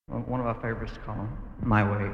One of my favorites to call him My Way.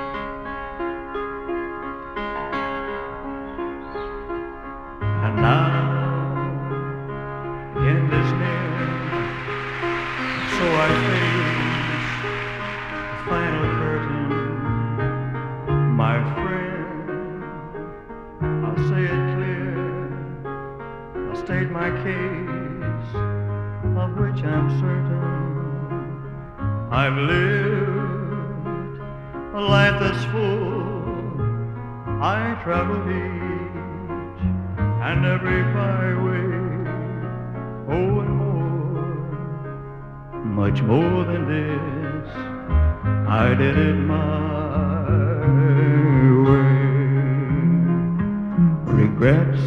And now, in this near, so I face the final curtain. My friend, I'll say it clear, I'll state my case, of which I'm certain. I've lived a life that's full. I traveled each and every byway, oh, and more, much more than this, I did it my way. Regrets,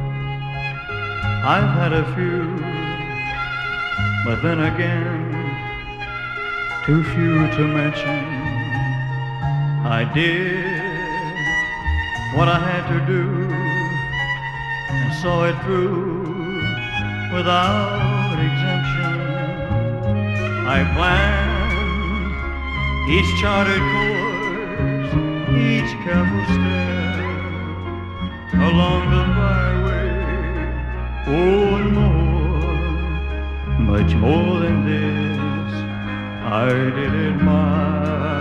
I've had a few, but then again, too few to mention. I did what I had to do and saw it through without exemption. I planned each charted course, each careful step along the byway, oh, and more, much more than this, I did it my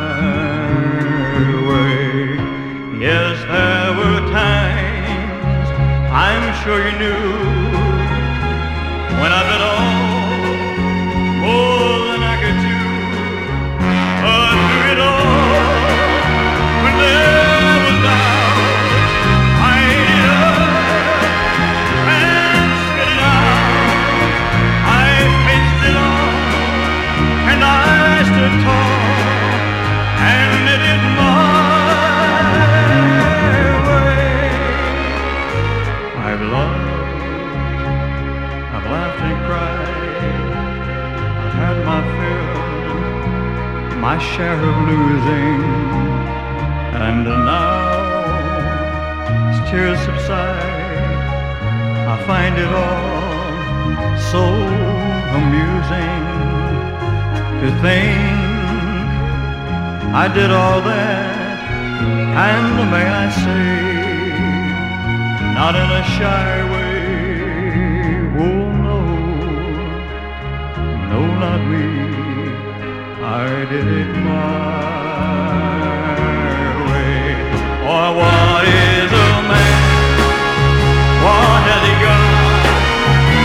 way. Yes, there were times, I'm sure you knew, when I did all more than I could do. But through it all, when there was doubt, I ate it up and spit it out. I faced it all, and I stood tall and did it my way. I've loved, I've laughed and cried, I've had my fill, my share of losing, and now as tears subside, I find it all so amusing to think I did all that, and may I say, not in a shy way. Oh no, no, not me, I did it my way. Or what is a man? What has he got?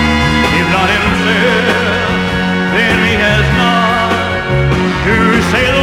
If not himself, then he has not to say